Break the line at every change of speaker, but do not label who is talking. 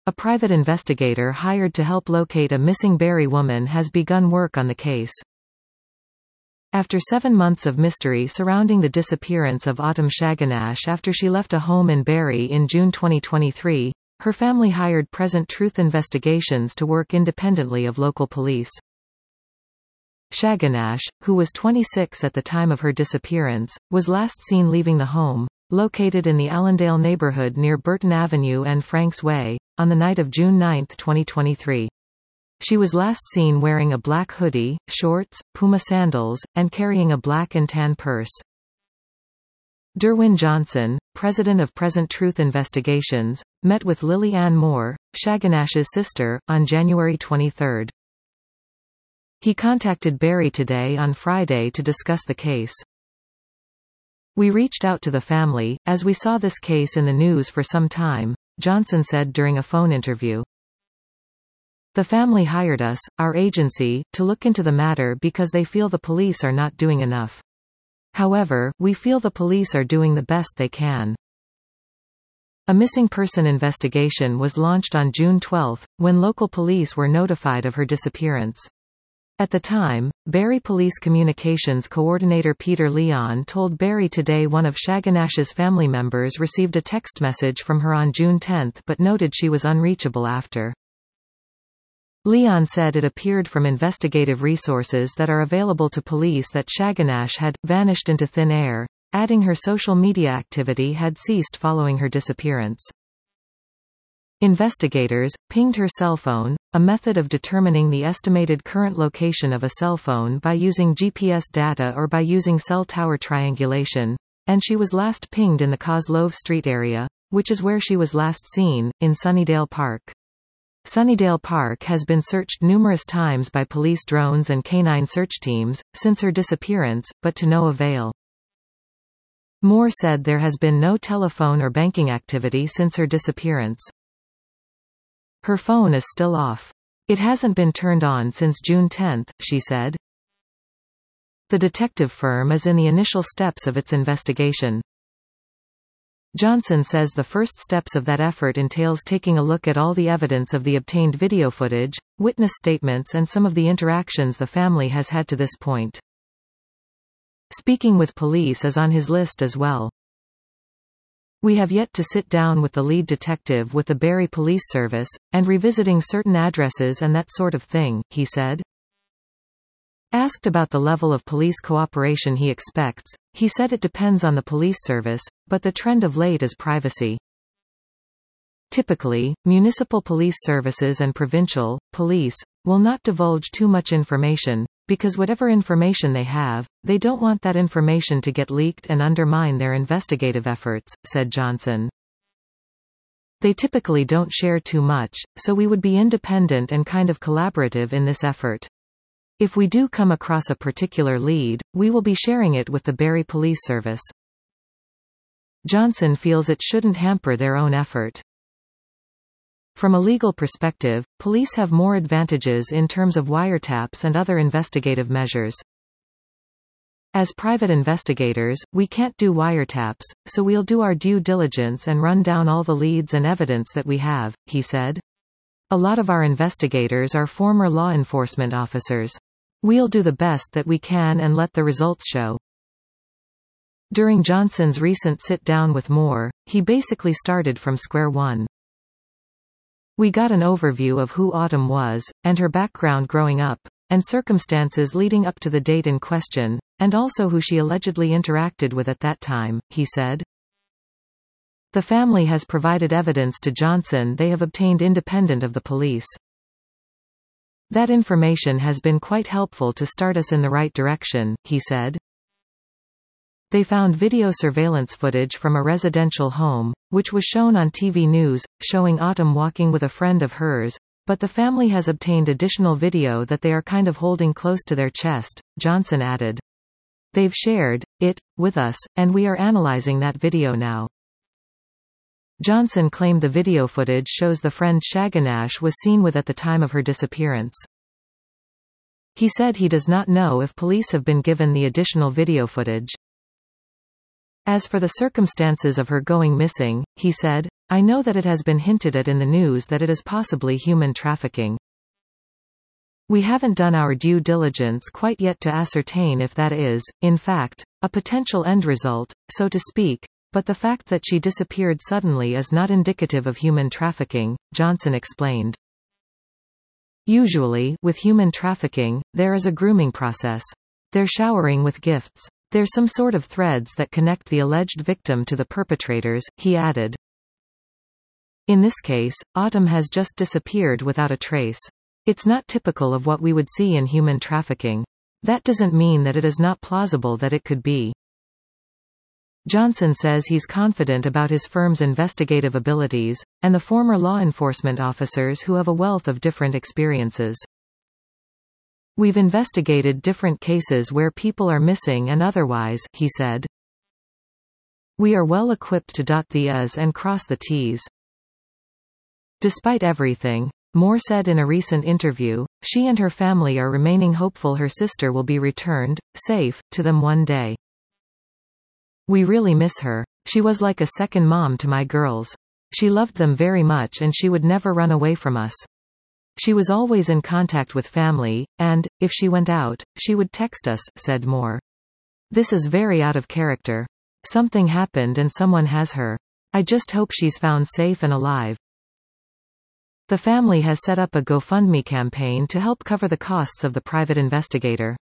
A private investigator hired to help locate a missing Barrie woman has begun work on the case. After 7 months of mystery surrounding the disappearance of Autumn Shaganash after she left a home in Barrie in June 2023, her family hired Present Truth Investigations to work independently of local police. Shaganash, who was 26 at the time of her disappearance, was last seen leaving the home, located in the Allendale neighborhood near Burton Avenue and Franks Way, on the night of June 9, 2023. She was last seen wearing a black hoodie, shorts, Puma sandals, and carrying a black and tan purse. Derwin Johnson, president of Present Truth Investigations, met with Lily Ann Moore, Shaganash's sister, on January 23. He contacted Barrie Today on Friday to discuss the case. "We reached out to the family, as we saw this case in the news for some time," Johnson said during a phone interview. "The family hired us, our agency, to look into the matter because they feel the police are not doing enough. However, we feel the police are doing the best they can." A missing person investigation was launched on June 12, when local police were notified of her disappearance. At the time, Barrie Police Communications Coordinator Peter Leon told Barrie Today one of Shaganash's family members received a text message from her on June 10 but noted she was unreachable after. Leon said it appeared from investigative resources that are available to police that Shaganash had vanished into thin air, adding her social media activity had ceased following her disappearance. Investigators pinged her cell phone, a method of determining the estimated current location of a cell phone by using GPS data or by using cell tower triangulation, and she was last pinged in the Coslove Street area, which is where she was last seen, in Sunnydale Park. Sunnydale Park has been searched numerous times by police drones and canine search teams, since her disappearance, but to no avail. Moore said there has been no telephone or banking activity since her disappearance. Her phone is still off. It hasn't been turned on since June 10, she said. The detective firm is in the initial steps of its investigation. Johnson says the first steps of that effort entails taking a look at all the evidence of the obtained video footage, witness statements and some of the interactions the family has had to this point. Speaking with police is on his list as well. "We have yet to sit down with the lead detective with the Barrie Police Service, and revisiting certain addresses and that sort of thing," he said. Asked about the level of police cooperation he expects, he said it depends on the police service, but the trend of late is privacy. Typically, municipal police services and provincial police will not divulge too much information, because whatever information they have, they don't want that information to get leaked and undermine their investigative efforts, said Johnson. They typically don't share too much, so we would be independent and kind of collaborative in this effort. If we do come across a particular lead, we will be sharing it with the Barrie Police Service. Johnson feels it shouldn't hamper their own effort. From a legal perspective, police have more advantages in terms of wiretaps and other investigative measures. As private investigators, we can't do wiretaps, so we'll do our due diligence and run down all the leads and evidence that we have, he said. A lot of our investigators are former law enforcement officers. We'll do the best that we can and let the results show. During Johnson's recent sit-down with Moore, he basically started from square one. We got an overview of who Autumn was, and her background growing up, and circumstances leading up to the date in question, and also who she allegedly interacted with at that time, he said. The family has provided evidence to Johnson they have obtained independent of the police. That information has been quite helpful to start us in the right direction, he said. They found video surveillance footage from a residential home, which was shown on TV news, showing Autumn walking with a friend of hers, but the family has obtained additional video that they are kind of holding close to their chest, Johnson added. They've shared it with us, and we are analyzing that video now. Johnson claimed the video footage shows the friend Shaganash was seen with at the time of her disappearance. He said he does not know if police have been given the additional video footage. As for the circumstances of her going missing, he said, "I know that it has been hinted at in the news that it is possibly human trafficking. We haven't done our due diligence quite yet to ascertain if that is, in fact, a potential end result, so to speak, but the fact that she disappeared suddenly is not indicative of human trafficking," Johnson explained. Usually, with human trafficking, there is a grooming process. They're showering with gifts. There's some sort of threads that connect the alleged victim to the perpetrators, he added. In this case, Autumn has just disappeared without a trace. It's not typical of what we would see in human trafficking. That doesn't mean that it is not plausible that it could be. Johnson says he's confident about his firm's investigative abilities, and the former law enforcement officers who have a wealth of different experiences. "We've investigated different cases where people are missing and otherwise," he said. "We are well equipped to dot the I's and cross the T's." Despite everything, Moore said in a recent interview, she and her family are remaining hopeful her sister will be returned, safe, to them one day. "We really miss her. She was like a second mom to my girls. She loved them very much and she would never run away from us. She was always in contact with family, and, if she went out, she would text us," said Moore. "This is very out of character. Something happened and someone has her. I just hope she's found safe and alive." The family has set up a GoFundMe campaign to help cover the costs of the private investigator.